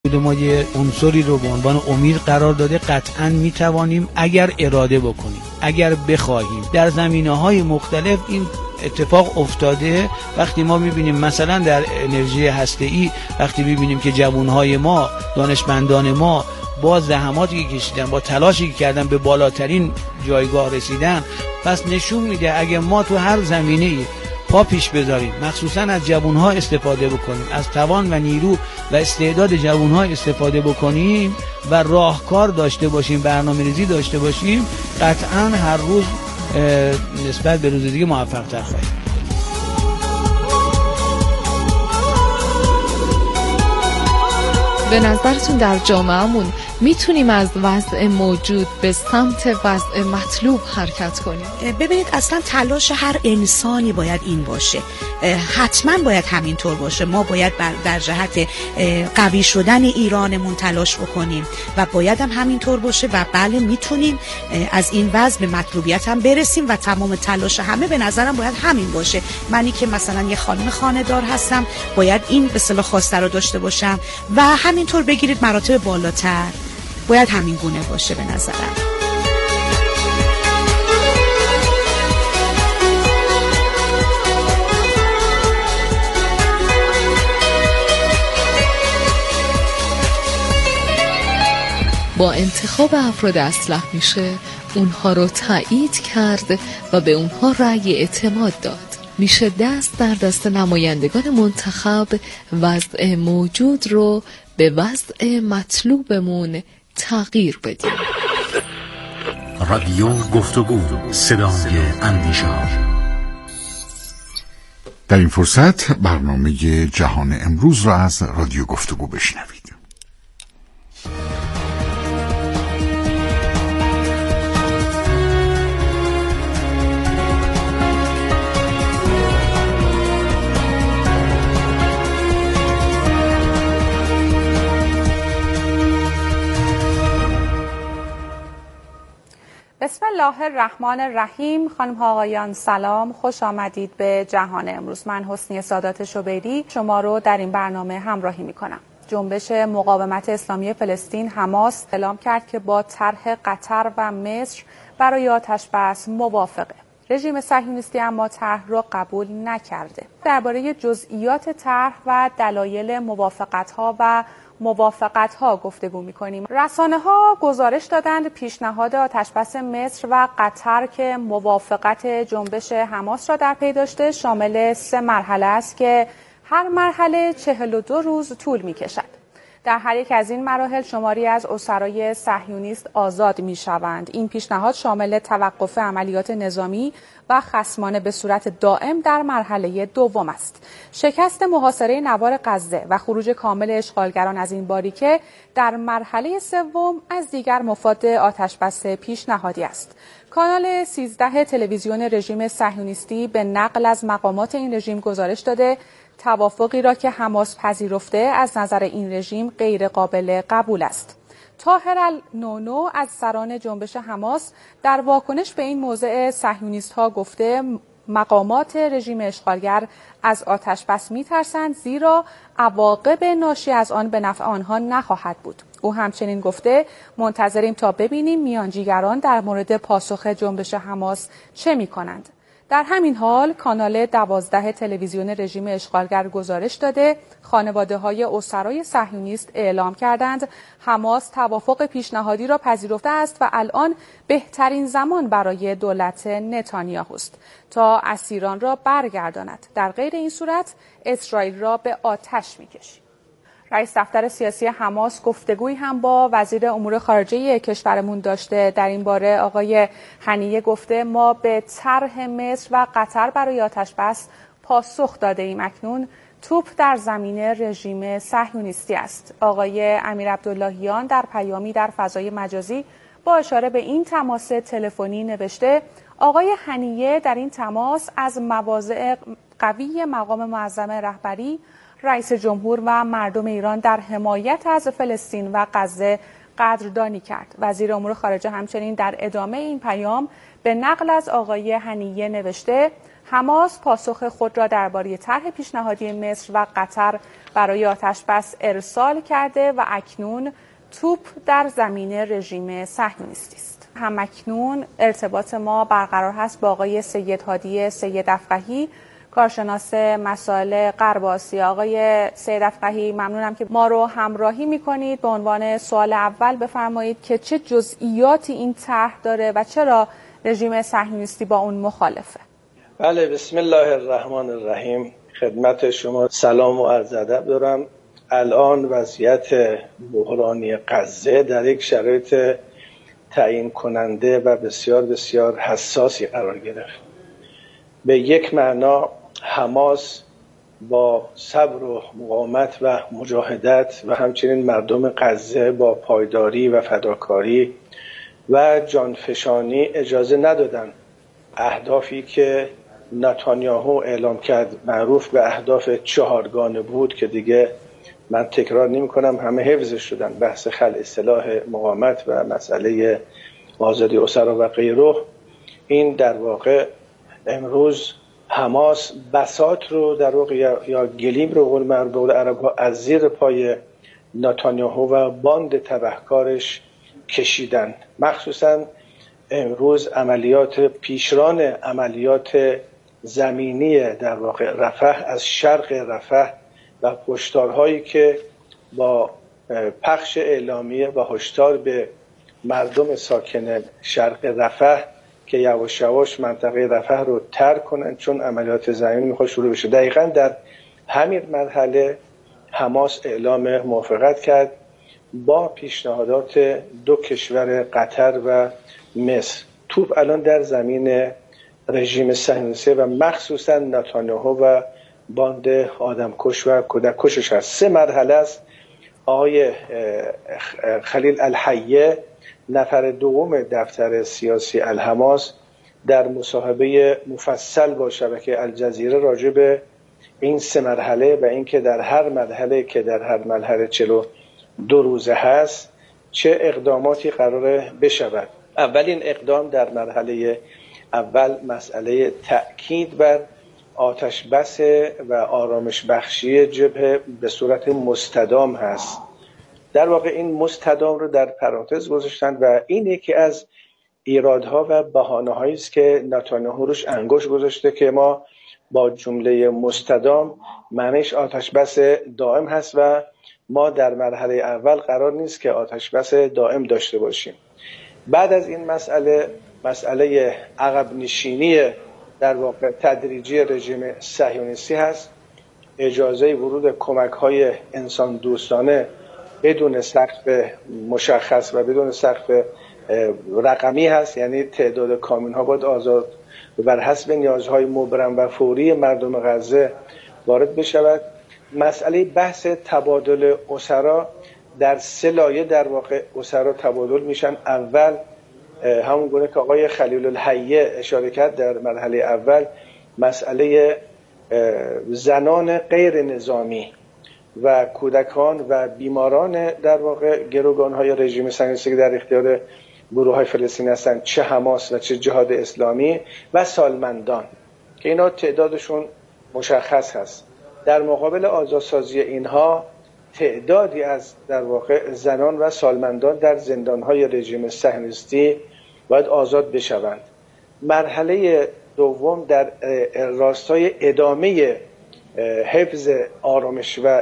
ما یه عنصری رو به عنوان امید قرار داده. قطعاً میتوانیم اگر اراده بکنیم، اگر بخواهیم. در زمینه‌های مختلف این اتفاق افتاده. وقتی ما میبینیم مثلا در انرژی هسته‌ای، وقتی میبینیم که جوانهای ما، دانشمندان ما با زحماتی که کشیدن، با تلاشی که کردن به بالاترین جایگاه رسیدن، پس نشون میده اگه ما تو هر زمینه‌ای پا پیش بذاریم، مخصوصا از جوانها استفاده بکنیم، از توان و نیرو و استعداد جوانها استفاده بکنیم و راهکار داشته باشیم، برنامه‌ریزی داشته باشیم، قطعا هر روز نسبت به روز دیگه موفق‌تر خواهیم. به نظرتون در جامعهمون میتونیم از وضع موجود به سمت وضع مطلوب حرکت کنیم؟ ببینید اصلا تلاش هر انسانی باید این باشه، حتما باید همینطور باشه. ما باید در جهت قوی شدن ایرانمون تلاش بکنیم و باید هم همینطور باشه و بله میتونیم از این وضع به مطلوبیت هم برسیم و تمام تلاش همه به نظرم باید همین باشه. منی که مثلا یه خانم خانه‌دار هستم باید این به اصطلاح خواسته رو داشته باشم و همینطور بگیرید مراتب بالاتر باید همین گونه باشه به نظرم. با انتخاب افراد اصلح میشه اونها رو تایید کرد و به اونها رأی اعتماد داد. میشه دست در دست نمایندگان منتخب وضع موجود رو به وضع مطلوبمون تغییر بدیم. رادیو گفتگو، صدای اندیشه‌ها. در این فرصت برنامه جهان امروز را از رادیو گفتگو بشنوید. بسم الله الرحمن الرحیم. خانم ها آقایان سلام، خوش آمدید به جهان امروز. من حسنی سادات شبیری شما رو در این برنامه همراهی می کنم. جنبش مقاومت اسلامی فلسطین حماس اعلام کرد که با طرح قطر و مصر برای آتش‌بس موافقه. رژیم صهیونیستی اما طرح را قبول نکرده. درباره جزئیات طرح و دلایل موافقت‌ها گفتگو می‌کنیم. رسانه‌ها گزارش دادند پیشنهاد آتش‌بس مصر و قطر که موافقت جنبش حماس را در پی داشته شامل 3 مرحله است که هر مرحله 42 روز طول می‌کشد. در هر یک از این مراحل شماری از اسرای صهیونیست آزاد می‌شوند. این پیشنهاد شامل توقف عملیات نظامی و خصمانه به صورت دائم در مرحله دوم است. شکست محاصره نوار غزه و خروج کامل اشغالگران از این باریکه در مرحله سوم از دیگر مفاد آتش‌بس پیشنهادی است. کانال 13 تلویزیون رژیم صهیونیستی به نقل از مقامات این رژیم گزارش داده توافقی را که حماس پذیرفته از نظر این رژیم غیر قابل قبول است. طاهر النونو از سران جنبش حماس در واکنش به این موضع صهیونیست‌ها گفته مقامات رژیم اشغالگر از آتش‌بس می‌ترسند زیرا عواقب ناشی از آن به نفع آنها نخواهد بود. او همچنین گفته منتظریم تا ببینیم میانجیگران در مورد پاسخ جنبش حماس چه می‌کنند. در همین حال کانال 12 تلویزیون رژیم اشغالگر گزارش داده خانواده‌های اسرای صهیونیست اعلام کردند حماس توافق پیشنهادی را پذیرفته است و الان بهترین زمان برای دولت نتانیاهوست تا اسیران را برگرداند. در غیر این صورت اسرائیل را به آتش می‌کشید. رئیس دفتر سیاسی حماس گفتگویی هم با وزیر امور خارجه کشورمون داشته. در این باره آقای هنیه گفته ما به طرح مصر و قطر برای آتش‌بس پاسخ داده ایم. اکنون توپ در زمین رژیم صهیونیستی است. آقای امیر عبداللهیان در پیامی در فضای مجازی با اشاره به این تماس تلفنی نوشته آقای هنیه در این تماس از مواضع قوی مقام معظم رهبری رئیس جمهور و مردم ایران در حمایت از فلسطین و غزه قدردانی کرد. وزیر امور خارجه همچنین در ادامه این پیام به نقل از آقای هنیه نوشته حماس پاسخ خود را درباره طرح پیشنهادی مصر و قطر برای آتش‌بس ارسال کرده و اکنون توپ در زمین رژیم صهیونیستی است. همکنون ارتباط ما برقرار هست با آقای سید هادی سید افقهی، کارشناس مسائل غرب آسیا. آقای سید افقهی، ممنونم که ما رو همراهی می‌کنید. به عنوان سوال اول بفرمایید که چه جزئیاتی این طرح داره و چرا رژیم صهیونیستی با اون مخالفه؟ بله، بسم الله الرحمن الرحیم. خدمت شما سلام و عرض ادب دارم. الان وضعیت بحرانی غزه در یک شرایط تعیین کننده و بسیار بسیار حساسی قرار گرفت. به یک معنا حماس با صبر و مقاومت و مجاهدت و همچنین مردم غزه با پایداری و فداکاری و جانفشانی اجازه ندادن اهدافی که نتانیاهو اعلام کرد، معروف به اهداف چهارگانه بود که دیگه من تکرار نمی کنم، همه حفظش شدن، بحث خلع سلاح مقاومت و مسئله آزادی اسرا و غیره. این در واقع امروز حماس بساط رو در واقع یا گلیم رو قول عرب ها از زیر پای نتانیاهو و باند تبهکارش کشیدن. مخصوصا امروز عملیات پیشران عملیات زمینی در واقع رفح از شرق رفح و هشدارهایی که با پخش اعلامیه و هشدار به مردم ساکن شرق رفح که یواش یواش منطقه رفح رو ترک کنن چون عملیات زمینی میخواد شروع بشه. دقیقاً در همین مرحله حماس اعلام موافقت کرد با پیشنهادات دو کشور قطر و مصر. توپ الان در زمین رژیم صهیونیستی و مخصوصا نتانیاهو و باند آدمکش و کودککشش هست. 3 مرحله است. آقای خلیل الحیه، نفر دوم دفتر سیاسی الحماس، در مصاحبه مفصل با شبکه الجزیره راجع به این 3 مرحله و اینکه در هر مرحله 42 روزه هست چه اقداماتی قراره بشود. اولین اقدام در مرحله اول مسئله تأکید بر آتش بس و آرامش بخشی جبهه به صورت مستدام هست. در واقع این مستدام رو در پرانتز گذاشتن و این یکی از ایرادها و بهانه‌هایی است که نتانیاهو روش انگشت گذاشته که ما با جمله مستدام معنیش آتش بس دائم هست و ما در مرحله اول قرار نیست که آتش بس دائم داشته باشیم. بعد از این مسئله عقب نشینی در واقع تدریجی رژیم صهیونیستی هست. اجازه ورود کمک‌های انسان دوستانه بدون سقف مشخص و بدون سقف رقمی هست، یعنی تعداد کامیون‌ها باید آزاد و بر حسب نیازهای مبرم و فوری مردم غزه وارد بشود. مسئله بحث تبادل اسرا در 3 لایه در واقع اسرا تبادل میشن. اول همون گونه که آقای خلیل الحیه اشاره کرد در مرحله اول مسئله زنان غیر نظامی و کودکان و بیماران در واقع گروگان‌های رژیم صهیونیستی که در اختیار گروه‌های فلسطینی هستند، چه حماس و چه جهاد اسلامی، و سالمندان که اینا تعدادشون مشخص هست. در مقابل آزادسازی اینها تعدادی از در واقع زنان و سالمندان در زندان‌های رژیم صهیونیستی باید آزاد بشوند. مرحله دوم در راستای ادامه حفظ آرامش و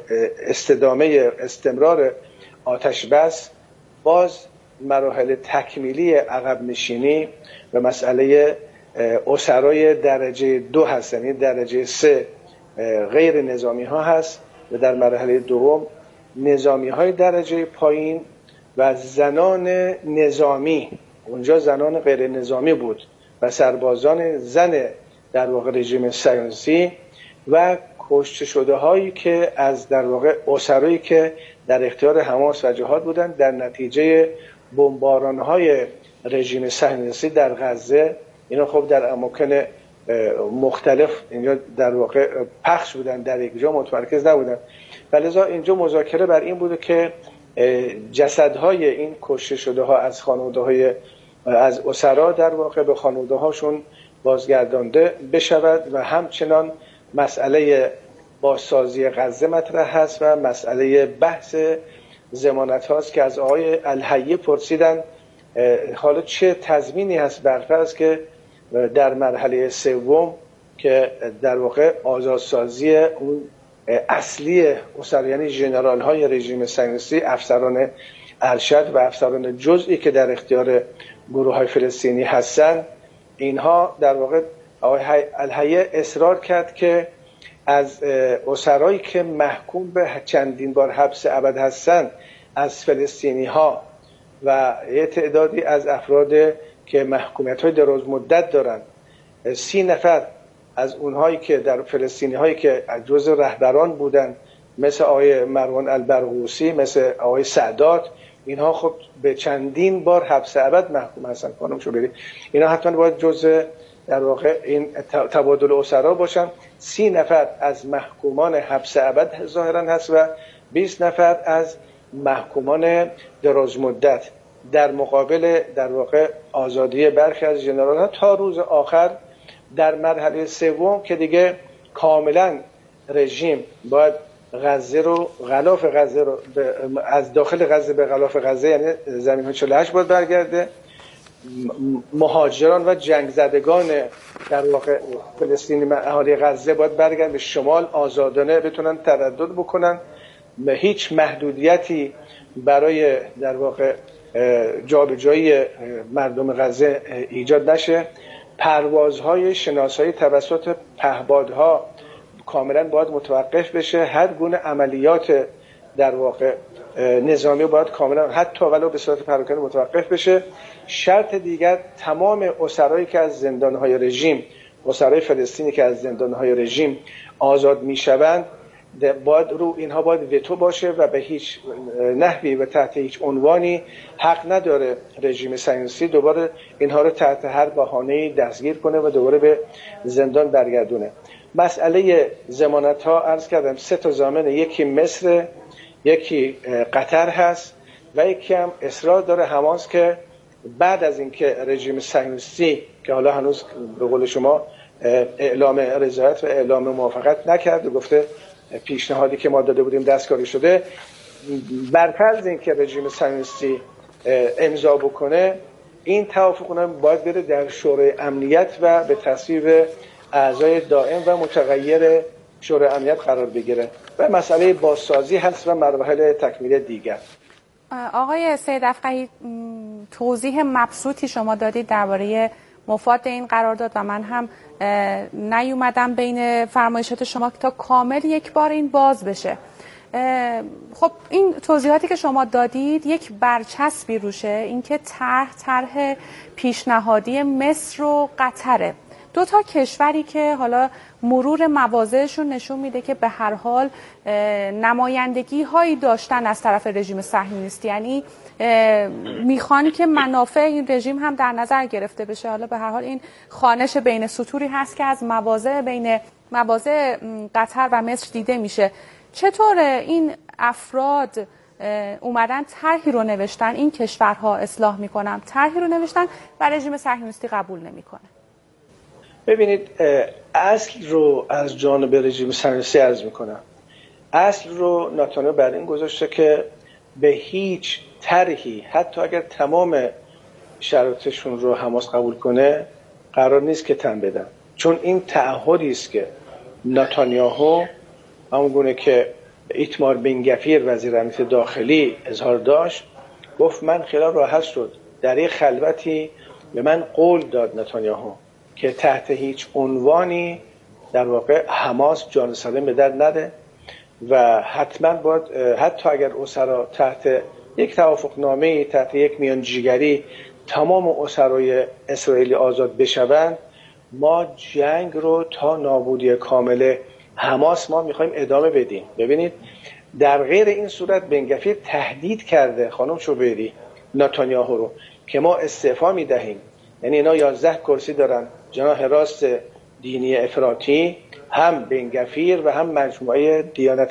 استمرار آتش بس، باز مراحل تکمیلی عقب نشینی و مسئله اسرای درجه 2 هست، یعنی درجه 3 غیر نظامی ها هست و در مرحله دوم نظامی های درجه پایین و زنان نظامی، اونجا زنان غیر نظامی بود و سربازان زن در واقع رژیم صهیونیستی و کشته شده هایی که از در واقع اسرایی که در اختیار حماس و جهاد بودند در نتیجه بمباران های رژیم صهیونیستی در غزه. اینا خب در اماکن مختلف اینجا در واقع پخش بودن، در یک جا متمرکز نبودن. ولذا اینجا مذاکره بر این بوده که جسدهای این کشته شده ها از خانواده های از اسرا در واقع به خانواده هاشون بازگردانده بشود و همچنان مسئله بازسازی غزه مطرح هست و مسئله بحث ضمانت هاست که از آقای الحیه پرسیدن حالا چه تضمینی هست برفرض که در مرحله سوم که در واقع آزادسازی اون اصلی اسرا، یعنی ژنرال های رژیم صهیونیستی، افسران ارشد و افسران جزئی که در اختیار گروه های فلسطینی هستند، اینها در واقع آقای الحیه اصرار کرد که از اسرایی که محکوم به چندین بار حبس ابد هستند از فلسطینی ها و یه تعدادی از افراد که محکومیت های دراز مدت دارند، 30 نفر از اونهایی که در فلسطینی هایی که جزء رهبران بودند مثل آقای مروان البرغوثی، مثل آقای سعدات، اینها خب به چندین بار حبس ابد محکوم هستند. خانم شوبری، اینا حتما باید جزء در واقع این تبادل اسرا باشن. 30 نفر از محکومان حبس ابد ظاهرا هست و 20 نفر از محکومان دراز مدت، در مقابل در واقع آزادی برخی از ژنرال‌ها تا روز آخر. در مرحله سوم که دیگه کاملا رژیم باید غزه رو، غلاف غزه رو از داخل غزه به غلاف غزه، یعنی زمین‌های 48 باید برگرده. مهاجران و جنگ زدگان در واقع فلسطینی اهالی غزه باید برگردن به شمال، آزادانه بتونن تردد بکنن، هیچ محدودیتی برای در واقع جابجایی مردم غزه ایجاد نشه. پروازهای شناسایی توسط پهپادها کاملا باید متوقف بشه. هر گونه عملیات در واقع نظامی باید کاملا حتی ولو به صورت پراکنده متوقف بشه. شرط دیگر، تمام اسرایی که از زندانهای رژیم، اسرای فلسطینی که از زندانهای رژیم آزاد میشوند، باید رو اینها باید وتو باشه و به هیچ نحوی و تحت هیچ عنوانی حق نداره رژیم صهیونیستی دوباره اینها رو تحت هر بهانه‌ای دستگیر کنه و دوباره به زندان برگردونه. مسئله ضمانت ها عرض کردم 3 تا ضامن، یکی مصر، یکی قطر هست و یکی هم اصرار داره حماس که بعد از اینکه رژیم صهیونیستی که حالا هنوز به قول شما اعلام رضایت و اعلام موافقت نکرد، گفته پیشنهادی که ما داده بودیم دستکاری شده، برفرض اینکه رژیم صهیونیستی امضا بکنه، این توافق باید بره در شورای امنیت و به تصویب اعضای دائم و متغیر شورای امنیت قرار بگیره و مسئله بازسازی هست و مراحل تکمیل دیگر. آقای سید افقهی، توضیح مبسوطی شما دادید درباره مفاد این قرارداد و من هم نیومدم بین فرمایشات شما تا کامل یک بار این باز بشه. خب این توضیحاتی که شما دادید یک برچسبی روشه، اینکه طرح پیشنهادی مصر و قطره، 2 تا کشوری که حالا مرور مواضعشون نشون میده که به هر حال نمایندگی هایی داشتن از طرف رژیم صهیونیستی، یعنی میخوان که منافع این رژیم هم در نظر گرفته بشه. حالا به هر حال این خوانش بین سطوری هست که از مواضع قطر و مصر دیده میشه. چطور این افراد اومدن طرحی رو نوشتن، این کشورها اصلاح میکنن طرحی رو نوشتن و رژیم صهیونیستی قبول نمیکنه؟ ببینید، اصل رو از جانب رژیم صهیونیستی عرض میکنم. اصل رو نتانیاهو بر این گذاشته که به هیچ طرحی، حتی اگر تمام شرایطشون رو حماس قبول کنه، قرار نیست که تن بدن، چون این تعهدی است که نتانیاهو همونگونه که ایتمار بن گفیر وزیر امنیت داخلی اظهار داشت، گفت من خیال راحت شد، در یک خلوتی به من قول داد نتانیاهو که تحت هیچ عنوانی در واقع حماس جان سالم به در نده و حتما باید حتی اگر اسرا تحت یک توافقنامه، تحت یک میانجیگری تمام اسرای اسرائیلی آزاد بشوند، ما جنگ رو تا نابودی کامل حماس ما میخوایم ادامه بدیم. ببینید، در غیر این صورت بن گفیر تهدید کرده خانم شوبری نتانیاهو رو که ما استعفا میدهیم. یعنی اینا 11 کرسی دارن، جناح راست دینی افراطی، هم بن گفیر و هم مجموعه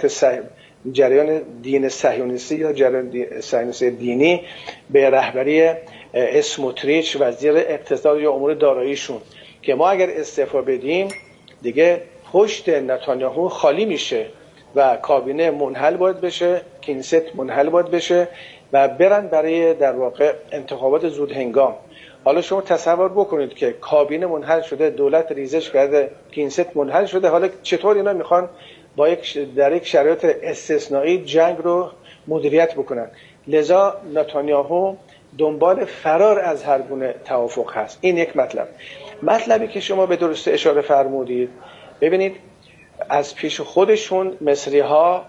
جریان دین صهیونیستی یا جریان صهیونیستی دینی به رهبری اسموتریچ وزیر اقتصاد یا امور داراییشون. که ما اگر استعفا بدیم دیگه پشت نتانیاهو خالی میشه و کابینه منحل باید بشه، کینست منحل باید بشه و برن برای در واقع انتخابات زود هنگام. حالا شما تصور بکنید که کابینه منحل شده، دولت ریزش کرده، کینست منحل شده، حالا چطور اینا میخوان با در یک شرایط استثنایی جنگ رو مدیریت بکنن؟ لذا نتانیاهو دنبال فرار از هر گونه توافق هست. این یک مطلب. مطلبی که شما به درستی اشاره فرمودید، ببینید از پیش خودشون مصری ها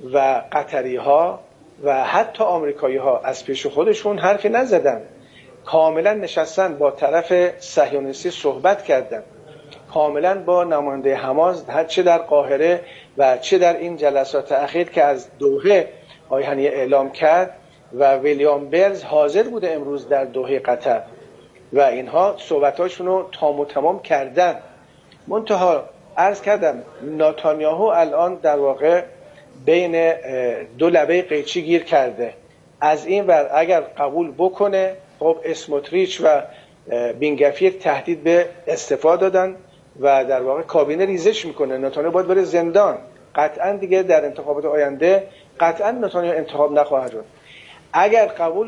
و قطری ها و حتی آمریکایی ها از پیش خودشون حرفی نزدن، کاملا نشستن با طرف صهیونیستی صحبت کردن، کاملا با نماینده حماس چه در قاهره و چه در این جلسات اخیر که از دوحه آقای هنیه اعلام کرد و ویلیام برز حاضر بوده امروز در دوحه قطر و اینها صحبتاشون رو تام و تمام کردن. منتها عرض کردم نتانیاهو الان در واقع بین دو لبه قیچی گیر کرده. از این ور اگر قبول بکنه، خب اسموتریچ و بینگفیر تهدید به استعفا دادن و در واقع کابینه ریزش میکنه، نتانیاهو باید بره زندان. قطعا دیگه در انتخابات آینده قطعا نتانیاهو انتخاب نخواهد شد. اگر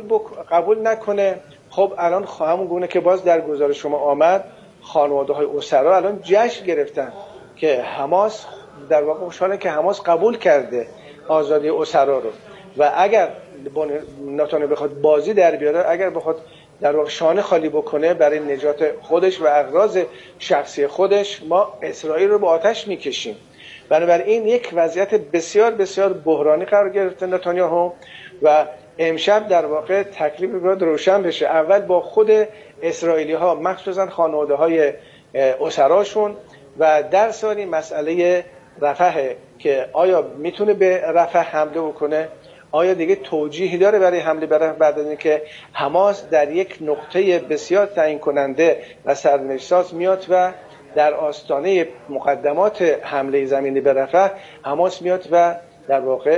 قبول نکنه، خب الان همون گونه که باز در گزارش شما آمد، خانواده های اسرا الان جشن گرفتن که حماس در واقع خوشحاله که حماس قبول کرده آزادی اسرا رو و اگر نتانیاهو بخواد بازی در بیاره، اگر بخواد در واقع شانه خالی بکنه برای نجات خودش و اغراض شخصی خودش، ما اسرائیل رو به آتش میکشیم. بنابراین یک وضعیت بسیار بسیار بحرانی قرار گرفته نتانیاهو و امشب در واقع تکلیف باید روشن بشه. اول با خود اسرائیلی ها، مخصوصا خانواده های اسراشون، و در ثانی مسئله رفح که آیا میتونه به رفح حمله بکنه، آیا دیگه توجیهی داره برای حمله به رفح بعد از اینکه حماس در یک نقطه بسیار تعیین کننده و سرنوشت‌ساز میاد و در آستانه مقدمات حمله زمینی به رفح حماس میاد و در واقع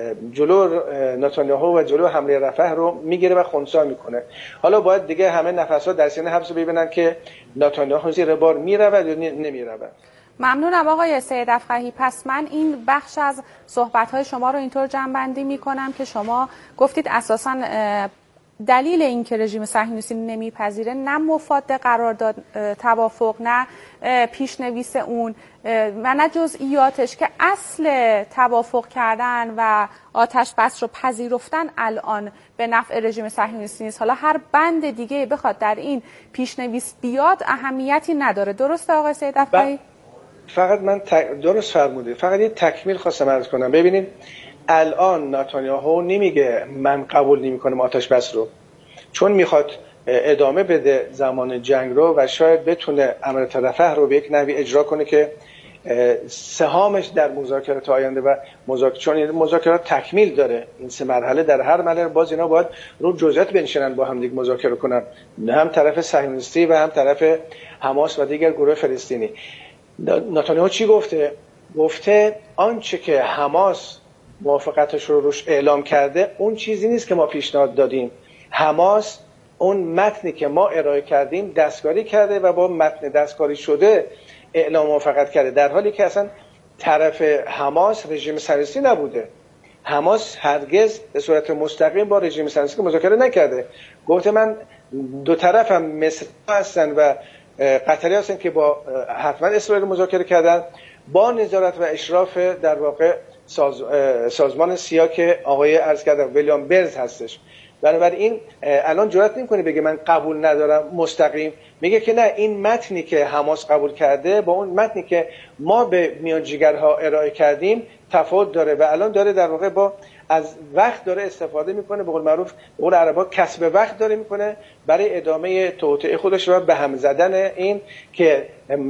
جلو نتانیاهو و جلو حمله رفح رو میگیره و خنثی میکنه. حالا باید دیگه همه نفس‌ها در سینه حبس ببینن که نتانیاهو زیر بار میرود یا نمیرود. ممنونم آقای سید افقهی. پس من این بخش از صحبت‌های شما رو اینطور جمع‌بندی میکنم که شما گفتید اساساً دلیل این که رژیم صهیونیستی نمیپذیره نه مفاد قرارداد توافق، نه پیشنویس اون و نه جزئیاتش، که اصل توافق کردن و آتش بس رو پذیرفتن الان به نفع رژیم صهیونیستی نیست. حالا هر بند دیگه بخواد در این پیشنویس بیاد اهمیتی نداره. درسته آقای سید افقهی؟ فقط من درست فرمودید. فقط یه تکمیل خواستم عرض کنم. ببینید الان نتانیاهو نمیگه من قبول نمی‌کنم آتش بس رو، چون میخواد ادامه بده زمان جنگ رو و شاید بتونه عملیات رفح رو به یک نحوی اجرا کنه که سهامش در مذاکرات آینده و چون این مذاکرات تکمیل داره، این سه مرحله، در هر مرحله باز اینا باید رو جزئیات بنشینن با هم دیگه مذاکره کنن، هم طرف صهیونیستی و هم طرف حماس و دیگر گروه فلسطینی. نتانیاهو چی گفته؟ گفته آنچه که حماس موافقتش رو روش اعلام کرده اون چیزی نیست که ما پیشنهاد دادیم. حماس اون متنی که ما ارائه کردیم دستکاری کرده و با متن دستکاری شده اعلام موافقت کرده، در حالی که اصلا طرف حماس رژیم صهیونیستی نبوده. حماس هرگز به صورت مستقیم با رژیم صهیونیستی مذاکره نکرده. گفته من دو طرفم مصر هستن و قطری هستن که با حتما اسرائیل مذاکره کردن با نظارت و اشراف در واقع سازمان سیا که آقای عرض کردم ویلیام برز هستش. بنابراین الان جرئت نمی‌کنه بگه من قبول ندارم مستقیم، میگه که نه، این متنی که حماس قبول کرده با اون متنی که ما به میانجیگرها ارائه کردیم تفاوت داره و الان داره در واقع با از وقت داره استفاده میکنه، به قول معروف به قول عربا کسب وقت داره میکنه برای ادامه توطئه خودش و به هم زدن این که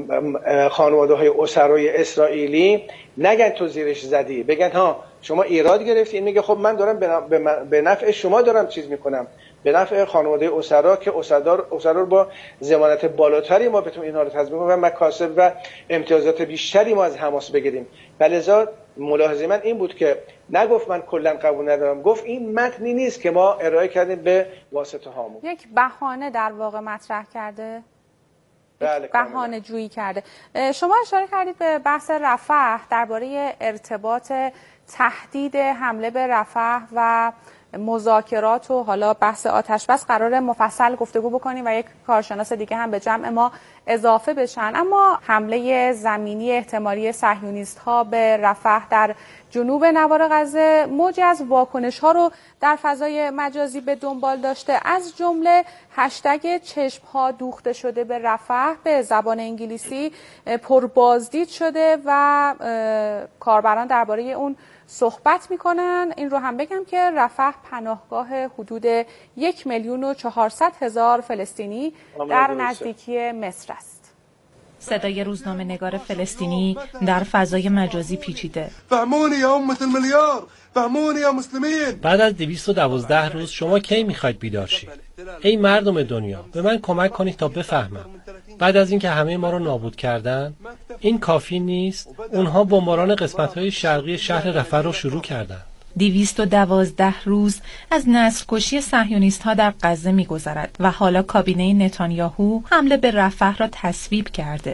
خانواده های اسرای اسرائیلی نگن تو زیرش زدی، بگن ها شما ایراد گرفتی. این میگه خب من دارم به نفع شما دارم چیز میکنم، به نفع خانواده اسرا که اسرا رو با ضمانت بالاتری ما بتونیم اینها رو تضمین کنیم و مکاسب و امتیازات بیشتری ما از حماس بگیریم. ولذا ملاحظه من این بود که نگفت من کلا قبول ندارم، گفت این متنی نیست که ما ارائه کردیم به واسطه هامون. یک بهانه در واقع مطرح کرده. بهانه جویی کرده. شما اشاره کردید به بحث رفح درباره ارتباط تهدید حمله به رفح و مذاکرات و حالا بحث آتشبس قرار مفصل گفتگو بکنیم و یک کارشناس دیگه هم به جمع ما اضافه بشن. اما حمله زمینی احتمالی صهیونیست ها به رفح در جنوب نوار غزه موجی از واکنش ها رو در فضای مجازی به دنبال داشته، از جمله هشتگ چشم ها دوخته شده به رفح به زبان انگلیسی پربازدید شده و کاربران درباره اون صحبت میکنن. این رو هم بگم که رفح پناهگاه حدود 1,400,000 فلسطینی در نزدیکی مصر است. صدای روزنامه‌نگار فلسطینی در فضای مجازی پیچیده. فهمونی یا امت الملیار، فهمونی یا مسلمین. بعد از 212 روز شما کی میخواید بیدار شید؟ ای مردم دنیا، به من کمک کنید تا بفهمم. بعد از اینکه همه ما رو نابود کردن، این کافی نیست؟ اونها بمباران قسمت‌های شرقی شهر رفح رو شروع کردن. 212 روز از نسل‌کشی صهیونیست‌ها در غزه می‌گذرد و حالا کابینه نتانیاهو حمله به رفح را تصویب کرده.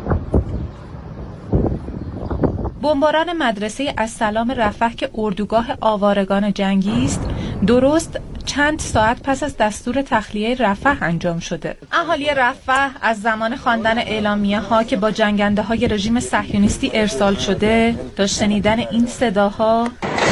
بمباران مدرسه السلام رفح که اردوگاه آوارگان جنگی است، درست چند ساعت پس از دستور تخلیه رفح انجام شده. اهالی رفح از زمان خواندن اعلامیه ها که با جنگنده های رژیم صهیونیستی ارسال شده تا شنیدن این صداها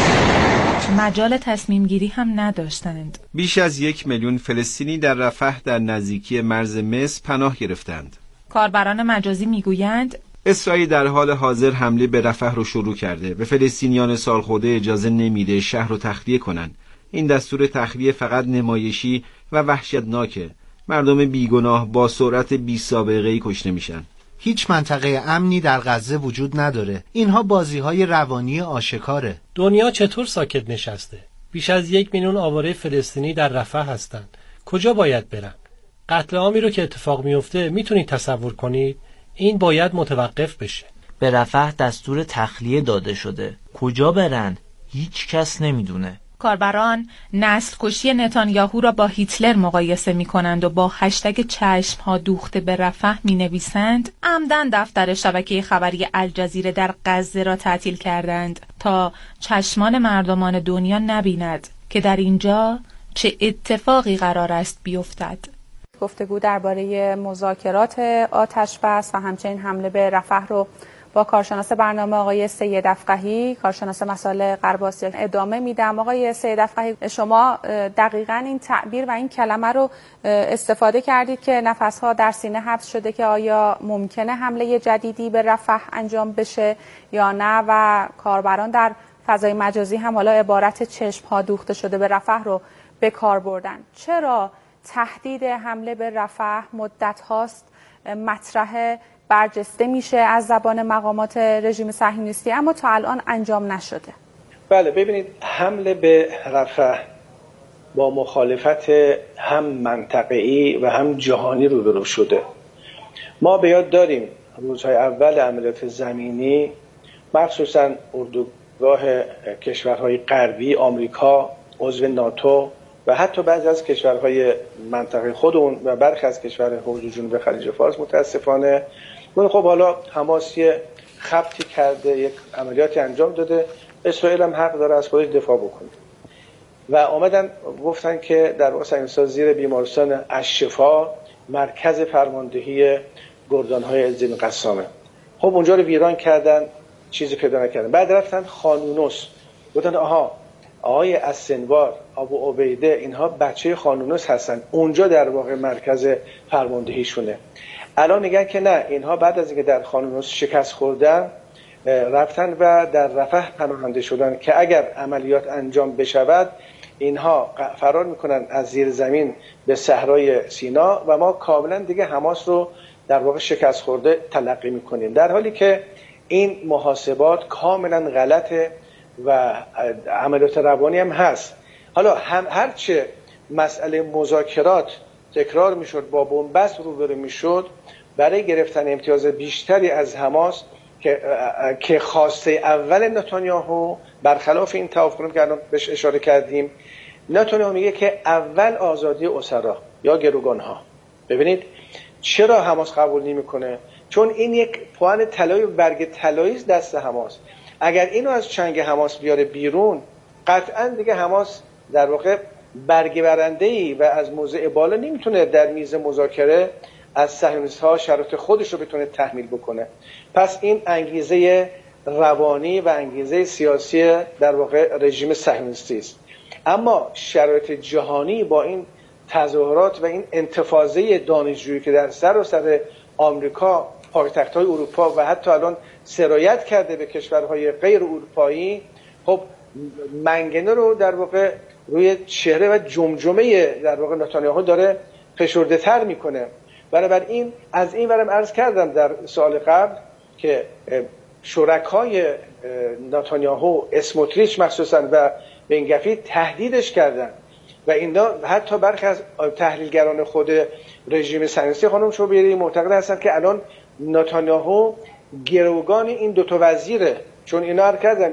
مجال تصمیم گیری هم نداشتند. بیش از 1,000,000 فلسطینی در رفح در نزدیکی مرز مصر پناه گرفتند. کاربران مجازی میگویند اسرائیل در حال حاضر حمله به رفح رو شروع کرده. به فلسطینیان سالخورده اجازه نمیده شهر رو تخلیه کنن. این دستور تخلیه فقط نمایشی و وحشتناکه. مردم بیگناه با سرعت بی‌سابقه‌ای کشته میشن. هیچ منطقه امنی در غزه وجود نداره. اینها بازی‌های روانی آشکاره. دنیا چطور ساکت نشسته؟ بیش از 1,000,000 آواره فلسطینی در رفح هستند. کجا باید برن؟ قتل عامی رو که اتفاق میفته میتونید تصور کنید؟ این باید متوقف بشه. به رفح دستور تخلیه داده شده. کجا برن؟ هیچ کس نمیدونه. کاربران نسل کشی نتانیاهو را با هیتلر مقایسه می کنند و با هشتگ چشم ها دوخته به رفح می نویسند. عمدن دفتر شبکه خبری الجزیره در غزه را تعطیل کردند تا چشمان مردمان دنیا نبیند که در اینجا چه اتفاقی قرار است بیفتد. گفتگو درباره مذاکرات آتشبس و همچنین حمله به رفح رو با کارشناس برنامه آقای سید افقهی، کارشناس مسائل غرب آسیا ادامه میدم. آقای سید افقهی، شما دقیقاً این تعبیر و این کلمه رو استفاده کردید که نفسها در سینه حبس شده که آیا ممکنه حمله جدیدی به رفح انجام بشه یا نه، و کاربران در فضای مجازی هم حالا عبارت چشم‌ها دوخته شده به رفح رو به کار بردن. چرا تهدید حمله به رفح مدت هاست مطرح برجسته میشه از زبان مقامات رژیم صهیونیستی اما تا الان انجام نشده؟ بله، ببینید، حمله به رفح با مخالفت هم منطقه‌ای و هم جهانی روبرو شده. ما به یاد داریم روزهای اول عملیات زمینی مخصوصا اردوگاه کشورهای غربی، آمریکا، عضو ناتو و حتی بعضی از کشورهای منطقه خودمون و برخی از کشورهای حوض جنوب خلیج فارس متاسفانه خب حالا حماس یه خبطی کرده، یک عملیاتی انجام داده، اسرائیل هم حق داره از خودش دفاع بکنه و آمدن گفتن که در واقع صهیونیست‌ها زیر بیمارستان الشفا مرکز فرماندهی گردان‌های عزالدین قسامه. خب اونجا رو ویران کردن، چیزی پیدا نکردن. بعد رفتن خانونوس، گفتن آها آقای السنوار، ابو عبیده، اینها بچه خانونوس هستن، اونجا در واقع مرکز فرماندهیشونه. الان میگن که نه، اینها بعد از اینکه در خانونوس شکست خوردن رفتن و در رفح پناهنده شدن که اگر عملیات انجام بشود اینها فرار میکنن از زیر زمین به صحرای سینا و ما کاملا دیگه حماس رو در واقع شکست خورده تلقی میکنیم، در حالی که این محاسبات کاملا غلطه و عملیات روانی هم هست. حالا هرچه مسئله مذاکرات تکرار میشد، با بنبست روبرو میشد برای گرفتن امتیاز بیشتری از حماس که خواسته اول نتانیاهو برخلاف این توافقی که الان بهش اشاره کردیم، نتانیاهو میگه که اول آزادی اسرا یا گروگانها. ببینید چرا حماس قبول نمیکنه؟ چون این یک پوان طلایی، برگ طلایی است دست حماس. اگر اینو از چنگ حماس بیاره بیرون، قطعا دیگه حماس در واقع برگ برنده‌ای و از موضع بالا نمیتونه در میز مذاکره از صهیونیست‌ها شرایط خودش رو بتونه تحمیل بکنه. پس این انگیزه روانی و انگیزه سیاسی در واقع رژیم صهیونیستی است. اما شرایط جهانی با این تظاهرات و این انتفاضه دانشجویی که در سراسر آمریکا، پایتخت‌های اروپا و حتی الان سرایت کرده به کشورهای غیر اروپایی، خب منگنه رو در واقع روی چهره و جمجمه در واقع نتانیاهو داره فشرده تر میکنه. بنابراین از این ورم عرض کردم در سال قبل که شرکای نتانیاهو، اسموتریچ مخصوصا و بنگفی تهدیدش کردن و اینا حتی برخی از تحلیلگران خود رژیم صهیونیستی خانم شوبیری معتقد هستن که الان نتانیاهو گروگان این دوتا وزیره، چون اینا هر کردن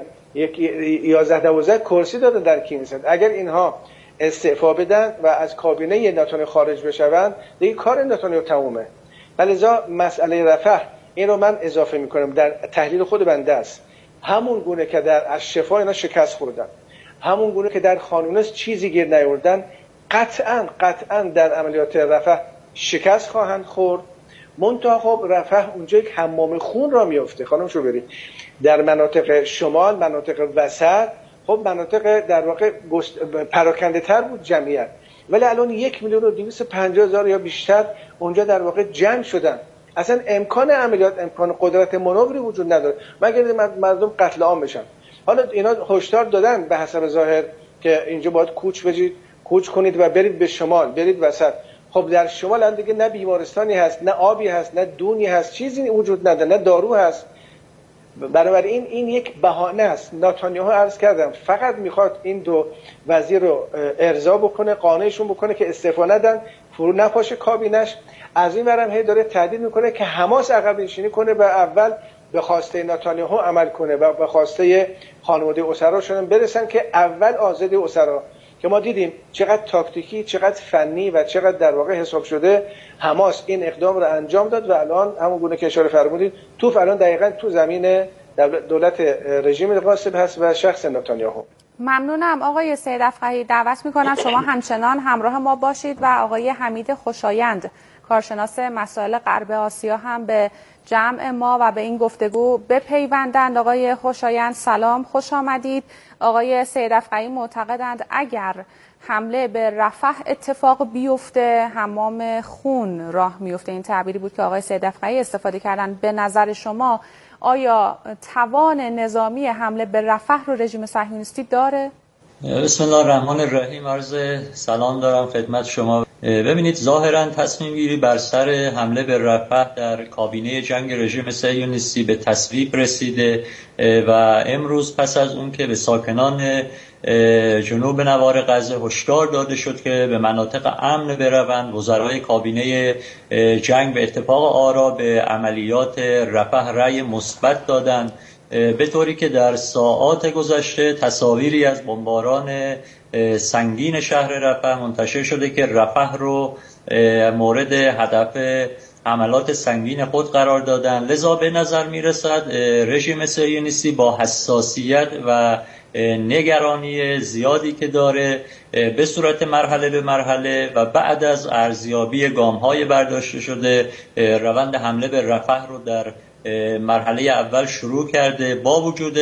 11-12 کرسی دادن در کنیست. اگر اینها استعفا بدن و از کابینه نتانیاهو خارج بشوند دیگه کار نتانیاهو تمومه. لذا مسئله رفح این رو من اضافه میکنم در تحلیل خود بنده است. همون گونه که در الشفا اینا شکست خوردن، همون گونه که در خانونس چیزی گیر نیاوردن، قطعاً در عملیات رفح شکست خواهند خورد. منتها خب رفح اونجا یک حمام خون را میفته خانم شوبری. در مناطق شمال، مناطق وسط، خب مناطق در واقع پراکنده تر بود جمعیت، ولی الان 1,250,000 یا بیشتر اونجا در واقع جمع شدن. اصلا امکان عملیات، امکان قدرت مانوری وجود نداره مگر مردم قتل عام بشن. حالا اینا هشدار دادن به حسب ظاهر که اینجا باید کوچ کنید و برید به شمال، برید وسط. خب در شمال هم دیگه نه بیمارستانی هست، نه آبی هست، نه دونی هست، چیزی وجود نداره، نه دارو هست. بنابراین این یک بهانه است. نتانیاهو عرض کردم فقط میخواد این دو وزیر رو ارضا بکنه، قانعشون بکنه که استعفا ندن، فرو نپاشه کابینش. از این ورم هی داره تهدید میکنه که حماس عقب نشینی کنه و اول به خواسته نتانیاهو عمل کنه و به خواسته خانواده اسراشون برسن که اول آزادی اسرا، که ما دیدیم چقدر تاکتیکی، چقدر فنی و چقدر در واقع حساب شده حماس این اقدام رو انجام داد و الان همون گونه که اشاره فرمودید توپ الان دقیقاً تو زمین دولت رژیم غاصب هست و شخص نتانیاهو. ممنونم آقای سید افقهی. دعوت میکنم شما همچنان همراه ما باشید و آقای حمید خوشایند، کارشناس مسائل غرب آسیا، هم به جمع ما و به این گفتگو بپیوندند. آقای خوشایند سلام، خوش آمدید. آقای سید افقهی معتقدند اگر حمله به رفح اتفاق بیفته حمام خون راه میفته. این تعبیری بود که آقای سید افقهی استفاده کردن. به نظر شما آیا توان نظامی حمله به رفح رو رژیم صهیونیستی داره؟ بسم الله الرحمن الرحیم. عرض سلام دارم خدمت شما. ببینید ظاهرا تصمیم گیری بر سر حمله به رفح در کابینه جنگ رژیم صهیونیستی به تصویب رسیده و امروز پس از اون که به ساکنان جنوب نوار غزه هشدار داده شد که به مناطق امن بروند، وزرای کابینه جنگ به اتفاق آرا به عملیات رفح رأی مثبت دادند، به طوری که در ساعات گذشته تصاویری از بمباران سنگین شهر رفح منتشر شده که رفح رو مورد هدف حملات سنگین خود قرار دادن. لذا به نظر میرسد رژیم صهیونیستی با حساسیت و نگرانی زیادی که داره به صورت مرحله به مرحله و بعد از ارزیابی گام‌های برداشته شده روند حمله به رفح رو در مرحله اول شروع کرده. با وجود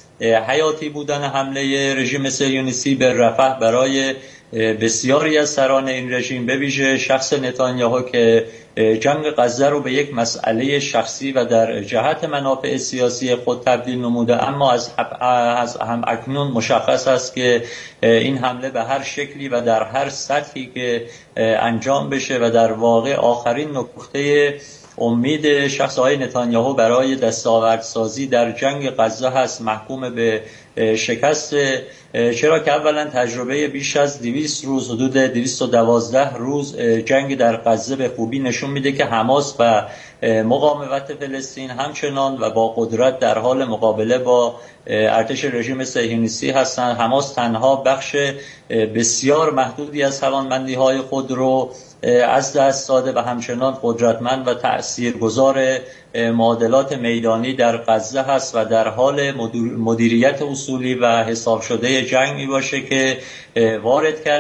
حیاتی بودن حمله رژیم صهیونیستی به رفح برای بسیاری از سران این رژیم، به ویژه شخص نتانیاهو که جنگ غزه رو به یک مسئله شخصی و در جهت منافع سیاسی خود تبدیل نموده، اما از هم اکنون مشخص است که این حمله به هر شکلی و در هر سطحی که انجام بشه و در واقع آخرین نقطه امید شخص آقای نتانیاهو برای دستاوردسازی در جنگ غزه هست، محکوم به شکست، چرا که اولا تجربه بیش از 200 روز، حدود 212 روز جنگ در غزه به خوبی نشون میده که حماس و مقاومت فلسطین همچنان و با قدرت در حال مقابله با ارتش رژیم صهیونیستی هستند. حماس تنها بخش بسیار محدودی از توانمندی‌های خود رو از دست داده و همچنان قدرتمند و تأثیرگذار معادلات میدانی در غزه هست و در حال مدیریت اصولی و حساب شده جنگ می باشه که وارد کرد